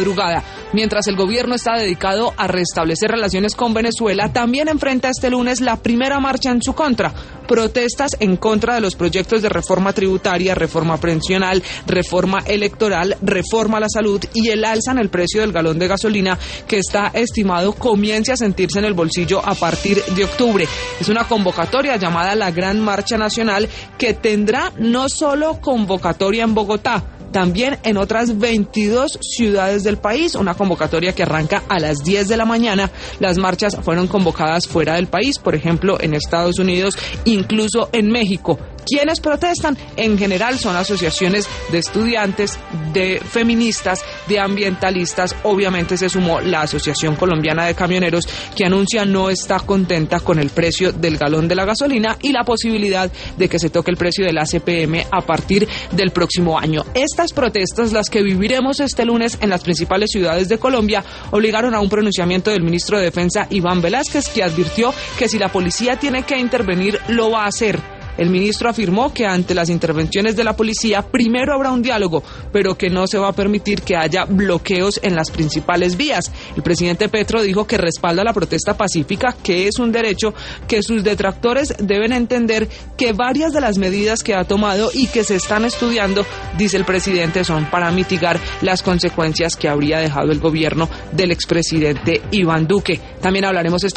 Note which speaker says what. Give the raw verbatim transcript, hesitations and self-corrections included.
Speaker 1: madrugada. Mientras el gobierno está dedicado a restablecer relaciones con Venezuela, también enfrenta este lunes la primera marcha en su contra. Protestas en contra de los proyectos de reforma tributaria, reforma pensional, reforma electoral, reforma a la salud y el alza en el precio del galón de gasolina, que está estimado comience a sentirse en el bolsillo a partir de octubre. Es una convocatoria llamada la Gran Marcha Nacional, que tendrá no solo convocatoria en Bogotá, también en otras veintidós ciudades del país, una convocatoria que arranca a las diez de la mañana. Las marchas fueron convocadas fuera del país, por ejemplo, en Estados Unidos, incluso en México. ¿Quiénes protestan? En general son asociaciones de estudiantes, de feministas, de ambientalistas. Obviamente se sumó la Asociación Colombiana de Camioneros, que anuncia no está contenta con el precio del galón de la gasolina y la posibilidad de que se toque el precio del A C P M a partir del próximo año. Estas protestas, las que viviremos este lunes en las principales ciudades de Colombia, obligaron a un pronunciamiento del ministro de Defensa, Iván Velásquez, que advirtió que si la policía tiene que intervenir, lo va a hacer. El ministro afirmó que ante las intervenciones de la policía primero habrá un diálogo, pero que no se va a permitir que haya bloqueos en las principales vías. El presidente Petro dijo que respalda la protesta pacífica, que es un derecho, que sus detractores deben entender que varias de las medidas que ha tomado y que se están estudiando, dice el presidente, son para mitigar las consecuencias que habría dejado el gobierno del expresidente Iván Duque. También hablaremos esta